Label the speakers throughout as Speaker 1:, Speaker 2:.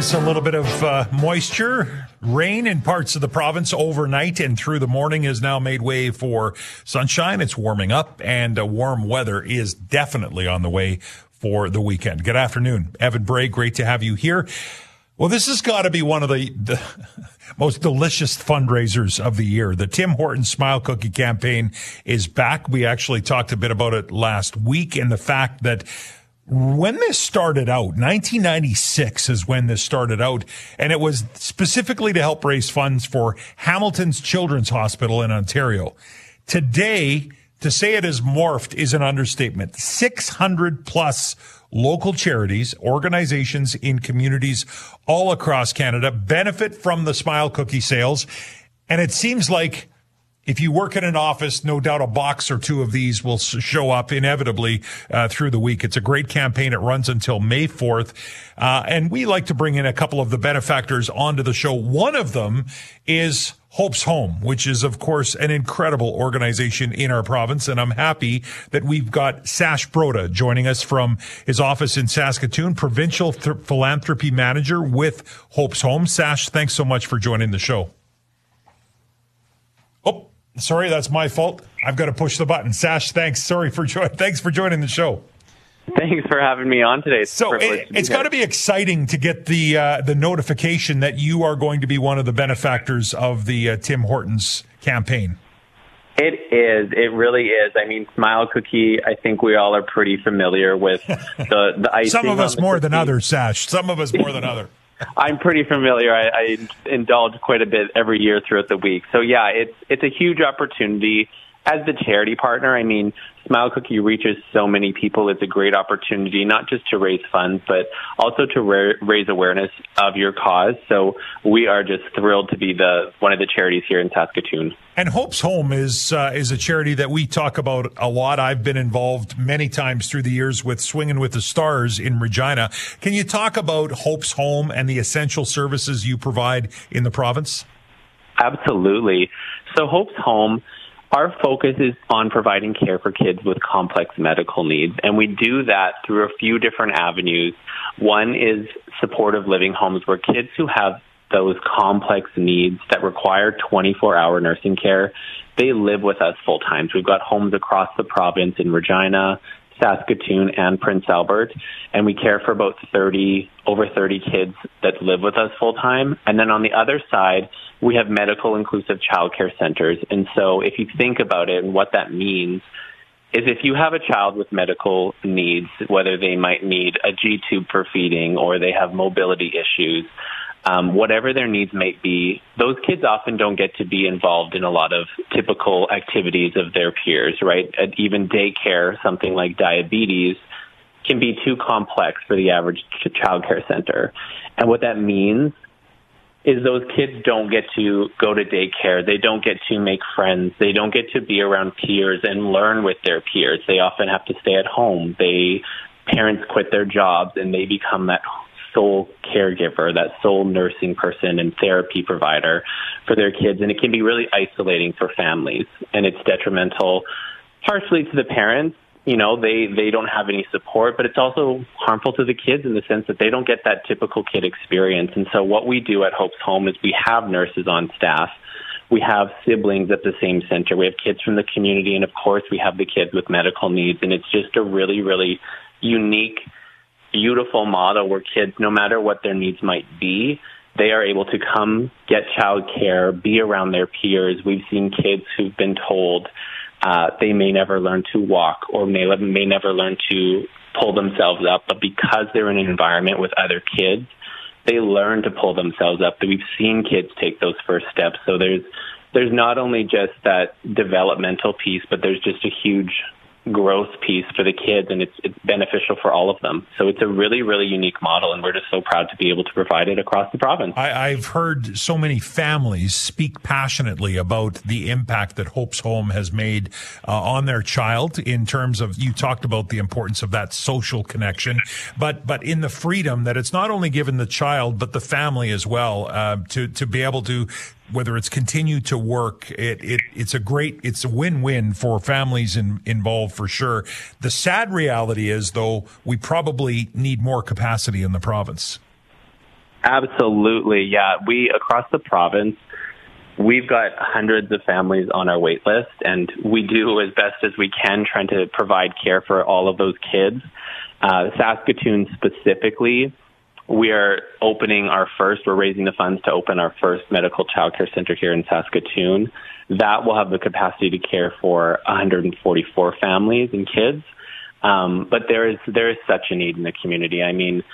Speaker 1: is a little bit of moisture, rain in parts of the province overnight and through the morning has now made way for sunshine. It's warming up and warm weather is definitely on the way for the weekend. Good afternoon, Evan Bray. Great to have you here. Well, this has got to be one of the most delicious fundraisers of the year. The Tim Hortons Smile Cookie campaign is back. We actually talked a bit about it last week, and the fact that when this started out, 1996 is when this started out, and it was specifically to help raise funds for Hamilton's Children's Hospital in Ontario. Today, to say it has morphed is an understatement. 600 plus local charities, organizations in communities all across Canada benefit from the Smile Cookie sales. And it seems like if you work in an office, no doubt a box or two of these will show up inevitably through the week. It's a great campaign. It runs until May 4th. And we like to bring in a couple of the benefactors onto the show. One of them is Hope's Home, which is, of course, an incredible organization in our province. And I'm happy that we've got Sash Broda joining us from his office in Saskatoon, Provincial Philanthropy Manager with Hope's Home. Sash, thanks so much for joining the show. Oh, sorry, that's my fault. I've got to push the button. Sash, thanks. Thanks for joining the show.
Speaker 2: Thanks for having me on today.
Speaker 1: So it's got to be exciting to get the notification that you are going to be one of the benefactors of the Tim Hortons campaign.
Speaker 2: It is. It really is. I mean, Smile Cookie, I think we all are pretty familiar with the icing.
Speaker 1: Some of us more than others, Sash. Some of us more than others.
Speaker 2: I'm pretty familiar. I indulge quite a bit every year throughout the week. So, yeah, it's a huge opportunity. As the charity partner, I mean, Smile Cookie reaches so many people. It's a great opportunity, not just to raise funds, but also to raise awareness of your cause. So we are just thrilled to be one of the charities here in Saskatoon.
Speaker 1: And Hope's Home is a charity that we talk about a lot. I've been involved many times through the years with Swinging with the Stars in Regina. Can you talk about Hope's Home and the essential services you provide in the province?
Speaker 2: Absolutely. So Hope's Home, our focus is on providing care for kids with complex medical needs, and we do that through a few different avenues. One is supportive living homes, where kids who have those complex needs that require 24-hour nursing care, they live with us full time. So we've got homes across the province in Regina, Saskatoon, and Prince Albert, and we care for about over 30 kids that live with us full time. And then on the other side, we have medical inclusive childcare centers. And so if you think about it, and what that means is if you have a child with medical needs, whether they might need a G-tube for feeding or they have mobility issues, whatever their needs may be, those kids often don't get to be involved in a lot of typical activities of their peers, right? And even daycare, something like diabetes, can be too complex for the average child care center. And what that means is those kids don't get to go to daycare. They don't get to make friends. They don't get to be around peers and learn with their peers. They often have to stay at home. Parents quit their jobs and they become that sole caregiver, that sole nursing person and therapy provider for their kids. And it can be really isolating for families. And it's detrimental partially to the parents. You know, they don't have any support, but it's also harmful to the kids in the sense that they don't get that typical kid experience. And so what we do at Hope's Home is we have nurses on staff. We have siblings at the same center. We have kids from the community. And, of course, we have the kids with medical needs. And it's just a really, really unique, beautiful model where kids, no matter what their needs might be, they are able to come get child care, be around their peers. We've seen kids who've been told they may never learn to walk or may never learn to pull themselves up, but because they're in an environment with other kids, they learn to pull themselves up. We've seen kids take those first steps. So there's not only just that developmental piece, but there's just a huge growth piece for the kids, and it's beneficial for all of them. So it's a really, really unique model, and we're just so proud to be able to provide it across the province.
Speaker 1: I've heard so many families speak passionately about the impact that Hope's Home has made on their child in terms of, you talked about the importance of that social connection, but in the freedom that it's not only given the child, but the family as well, to be able to, whether it's continue to work, it's a win-win for families involved for sure. The sad reality is, though, we probably need more capacity in the province.
Speaker 2: Absolutely, yeah. We, across the province, we've got hundreds of families on our wait list, and we do as best as we can trying to provide care for all of those kids. Saskatoon specifically, we're raising the funds to open our first medical childcare center here in Saskatoon. That will have the capacity to care for 144 families and kids. But there is such a need in the community. I mean,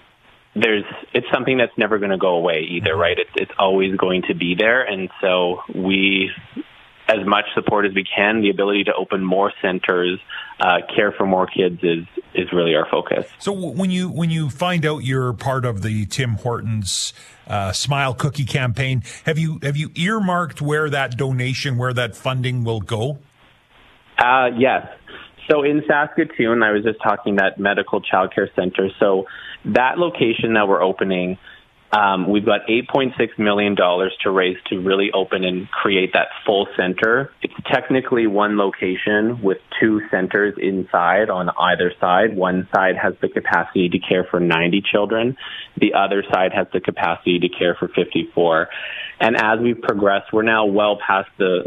Speaker 2: it's something that's never going to go away either, right? It's always going to be there. And so we, as much support as we can, the ability to open more centers, care for more kids is really our focus.
Speaker 1: So when you find out you're part of the Tim Hortons Smile Cookie campaign, have you earmarked where that funding will go?
Speaker 2: Yes. So in Saskatoon, I was just talking that medical childcare center. So that location that we're opening, we've got $8.6 million to raise to really open and create that full center. It's technically one location with two centers inside on either side. One side has the capacity to care for 90 children. The other side has the capacity to care for 54. And as we've progressed, we're now past the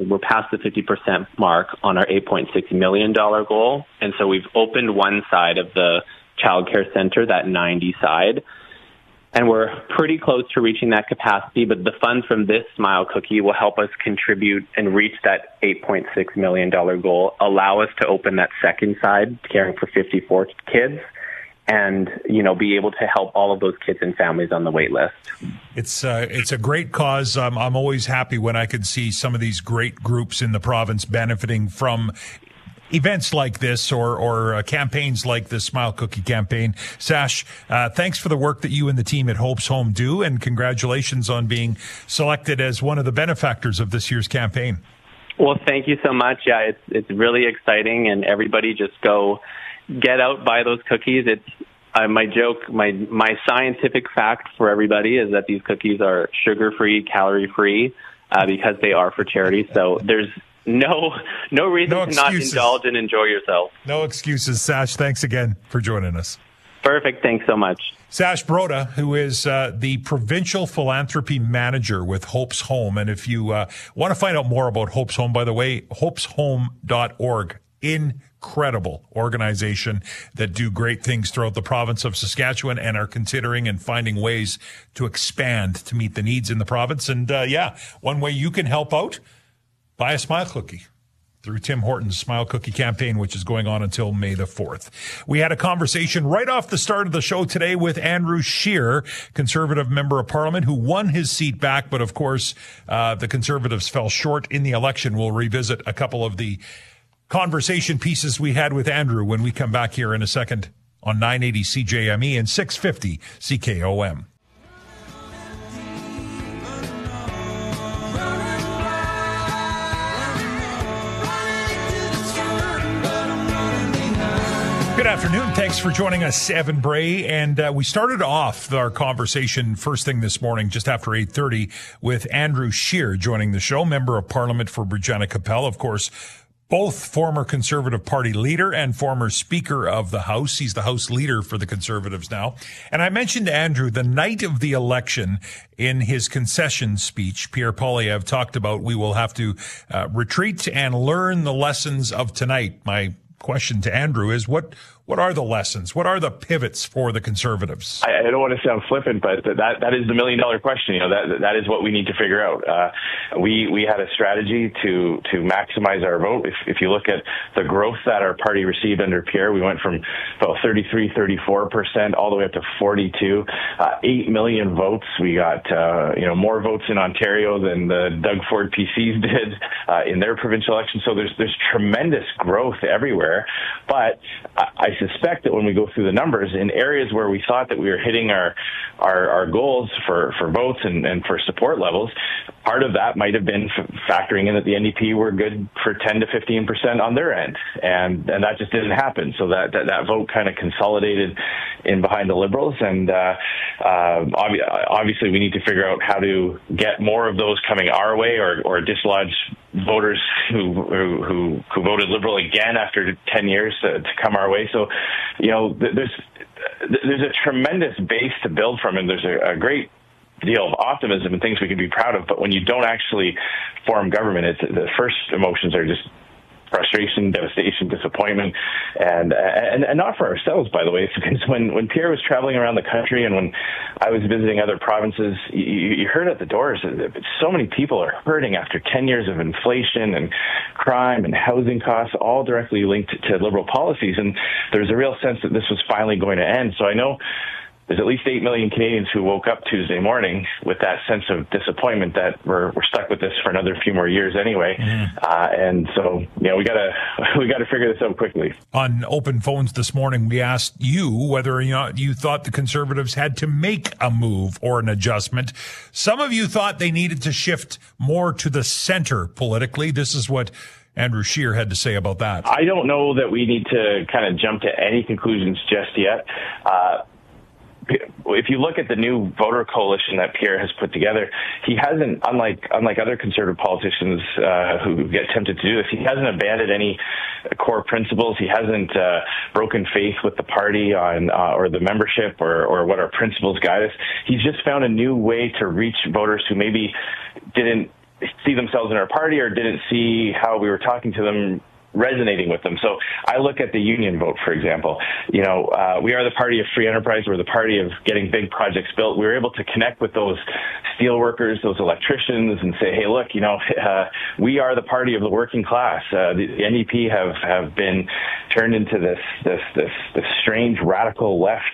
Speaker 2: 50% mark on our $8.6 million goal. And so we've opened one side of the child care center, that 90 side. And we're pretty close to reaching that capacity, but the funds from this Smile Cookie will help us contribute and reach that $8.6 million goal, allow us to open that second side, caring for 54 kids, and, be able to help all of those kids and families on the wait list.
Speaker 1: It's a great cause. I'm always happy when I can see some of these great groups in the province benefiting from events like this or campaigns like the Smile Cookie campaign. Sash, thanks for the work that you and the team at Hope's Home do, and congratulations on being selected as one of the benefactors of this year's campaign.
Speaker 2: Well, thank you so much. Yeah, it's really exciting, and everybody just go get out, buy those cookies. It's my joke, my scientific fact for everybody is that these cookies are sugar-free, calorie-free, because they are for charity. So there's no reason to not indulge and enjoy yourself.
Speaker 1: No excuses. Sash, thanks again for joining us.
Speaker 2: Perfect. Thanks so much.
Speaker 1: Sash Broda, who is the Provincial Philanthropy Manager with Hope's Home. And if you want to find out more about Hope's Home, by the way, hopeshome.org. Incredible organization that do great things throughout the province of Saskatchewan and are considering and finding ways to expand to meet the needs in the province. And one way you can help out, buy a Smile Cookie through Tim Hortons Smile Cookie campaign, which is going on until May the 4th. We had a conversation right off the start of the show today with Andrew Scheer, Conservative Member of Parliament, who won his seat back. But of course, the Conservatives fell short in the election. We'll revisit a couple of the conversation pieces we had with Andrew when we come back here in a second on 980 CJME and 650 CKOM. Good afternoon. Thanks for joining us, Evan Bray. And we started off our conversation first thing this morning, just after 8:30, with Andrew Scheer joining the show, Member of Parliament for Regina-Capel. Of course, both former Conservative Party leader and former Speaker of the House. He's the House leader for the Conservatives now. And I mentioned to Andrew the night of the election in his concession speech, Pierre Poilievre talked about we will have to retreat and learn the lessons of tonight. My question to Andrew is what are the lessons? What are the pivots for the Conservatives?
Speaker 3: I don't want to sound flippant, but that is the $1 million question. That is what we need to figure out. We had a strategy to maximize our vote. If you look at the growth that our party received under Pierre, we went from about 34% all the way up to 42, 8 million votes. We got more votes in Ontario than the Doug Ford PCs did in their provincial election. So there's tremendous growth everywhere, but I suspect that when we go through the numbers, in areas where we thought that we were hitting our goals for votes and for support levels, part of that might have been factoring in that the NDP were good for 10 to 15% on their end, and that just didn't happen. So that vote kind of consolidated in behind the Liberals, and obviously we need to figure out how to get more of those coming our way or dislodge voters who voted Liberal again after 10 years to come our way. So, there's a tremendous base to build from, and there's a great deal of optimism and things we can be proud of. But when you don't actually form government, the first emotions are just frustration, devastation, disappointment, and not for ourselves, by the way, because when Pierre was traveling around the country and when I was visiting other provinces, you heard at the doors that so many people are hurting after 10 years of inflation and crime and housing costs, all directly linked to Liberal policies, and there's a real sense that this was finally going to end. So I know there's at least 8 million Canadians who woke up Tuesday morning with that sense of disappointment that we're stuck with this for another few more years anyway. And so, we gotta figure this out quickly.
Speaker 1: On Open Phones this morning, we asked you whether you thought the Conservatives had to make a move or an adjustment. Some of you thought they needed to shift more to the center politically. This is what Andrew Scheer had to say about that.
Speaker 3: I don't know that we need to kind of jump to any conclusions just yet. If you look at the new voter coalition that Pierre has put together, he hasn't, unlike other Conservative politicians who get tempted to do this, he hasn't abandoned any core principles. He hasn't broken faith with the party on or the membership or what our principles guide us. He's just found a new way to reach voters who maybe didn't see themselves in our party or didn't see how we were talking to them resonating with them. So I look at the union vote, for example. We are the party of free enterprise. We're the party of getting big projects built. We were able to connect with those steel workers, those electricians, and say, hey, look, we are the party of the working class. The NDP have been turned into this strange radical left,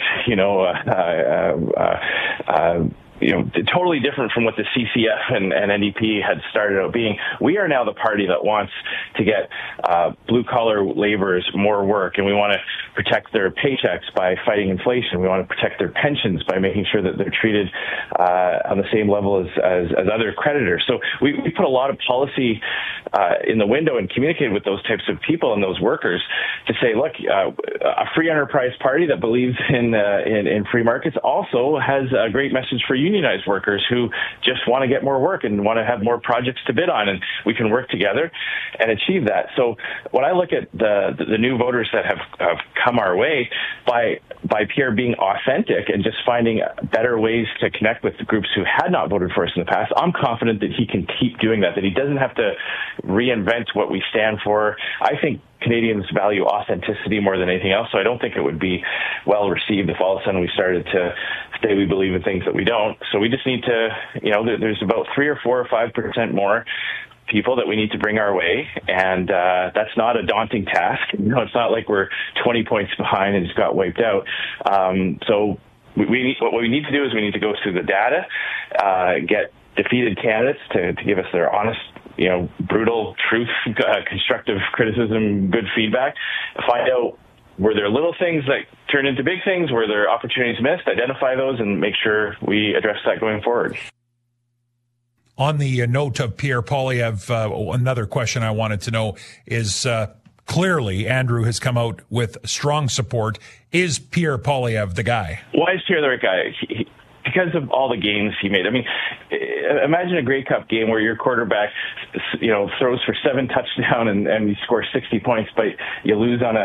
Speaker 3: totally different from what the CCF and NDP had started out being. We are now the party that wants to get blue-collar laborers more work, and we want to protect their paychecks by fighting inflation. We want to protect their pensions by making sure that they're treated on the same level as other creditors. So we put a lot of policy in the window and communicated with those types of people and those workers to say, look, a free enterprise party that believes in free markets also has a great message for unionized workers who just want to get more work and want to have more projects to bid on, and we can work together and achieve that. So when I look at the new voters that have come our way by Pierre being authentic and just finding better ways to connect with the groups who had not voted for us in the past, I'm confident that he can keep doing that he doesn't have to reinvent what we stand for. I think Canadians value authenticity more than anything else, so I don't think it would be well received if all of a sudden we started to say we believe in things that we don't. So we just need to, there's about 3 or 4 or 5% more people that we need to bring our way, and that's not a daunting task. It's not like we're 20 points behind and just got wiped out. So what we need to do is we need to go through the data, get defeated candidates to give us their honest, brutal truth, constructive criticism, good feedback, find out were there little things that turned into big things, were there opportunities missed, identify those, and make sure we address that going forward.
Speaker 1: On the note of Pierre Poilievre, another question I wanted to know is, clearly Andrew has come out with strong support. Is Pierre Poilievre the guy? Why
Speaker 3: is Pierre the right guy? Because of all the gains he made. I mean, imagine a Grey Cup game where your quarterback, throws for 7 touchdowns and you score 60 points, but you lose on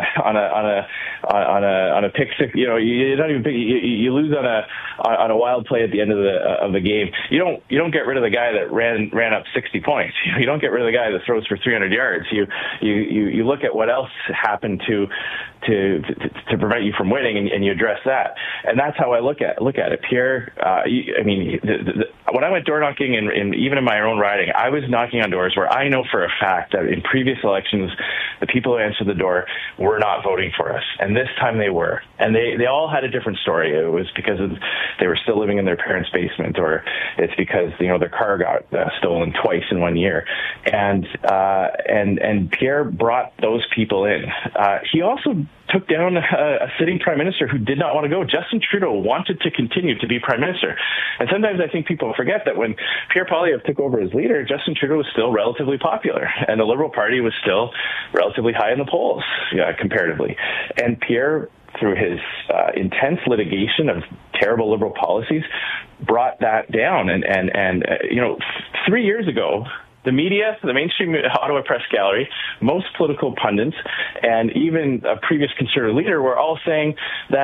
Speaker 3: a pick six. You lose on a wild play at the end of the game. You don't get rid of the guy that ran up 60 points. You don't get rid of the guy that throws for 300 yards. You look at what else happened to prevent you from winning, and you address that. And that's how I look at it. Pierre, when I went door knocking and even in my own riding, I was knocking on doors where I know for a fact that in previous elections, the people who answered the door were not voting for us. And this time they were. And they all had a different story. It was because they were still living in their parents' basement, or it's because, their car got stolen twice in 1 year. And Pierre brought those people in. He also took down a sitting prime minister who did not want to go. Justin Trudeau wanted to continue to be prime minister. And sometimes I think people forget that when Pierre Poilievre took over as leader, Justin Trudeau was still relatively popular, and the Liberal Party was still relatively high in the polls, comparatively. And Pierre, through his intense litigation of terrible Liberal policies, brought that down. And 3 years ago, the media, the mainstream Ottawa Press Gallery, most political pundits, and even a previous Conservative leader were all saying that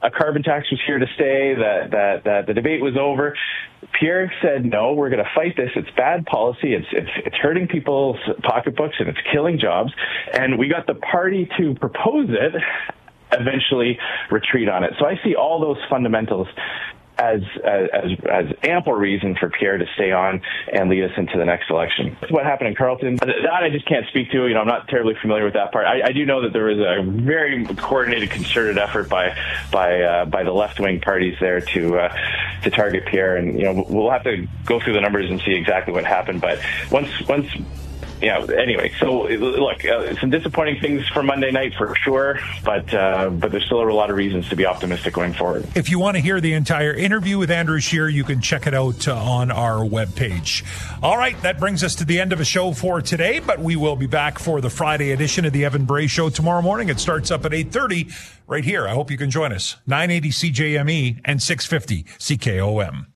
Speaker 3: a carbon tax was here to stay, that the debate was over. Pierre said, no, we're going to fight this. It's bad policy. It's hurting people's pocketbooks and it's killing jobs. And we got the party to propose it, eventually retreat on it. So I see all those fundamentals as ample reason for Pierre to stay on and lead us into the next election. What happened in Carleton, that I just can't speak to. I'm not terribly familiar with that part. I do know that there was a very coordinated, concerted effort by the left-wing parties there to target Pierre, and we'll have to go through the numbers and see exactly what happened. But once. Anyway, so look, some disappointing things for Monday night for sure, but there's still a lot of reasons to be optimistic going forward.
Speaker 1: If you want to hear the entire interview with Andrew Scheer, you can check it out on our webpage. All right, that brings us to the end of a show for today, but we will be back for the Friday edition of the Evan Bray Show tomorrow morning. It starts up at 8:30 right here. I hope you can join us. 980 CJME and 650 CKOM.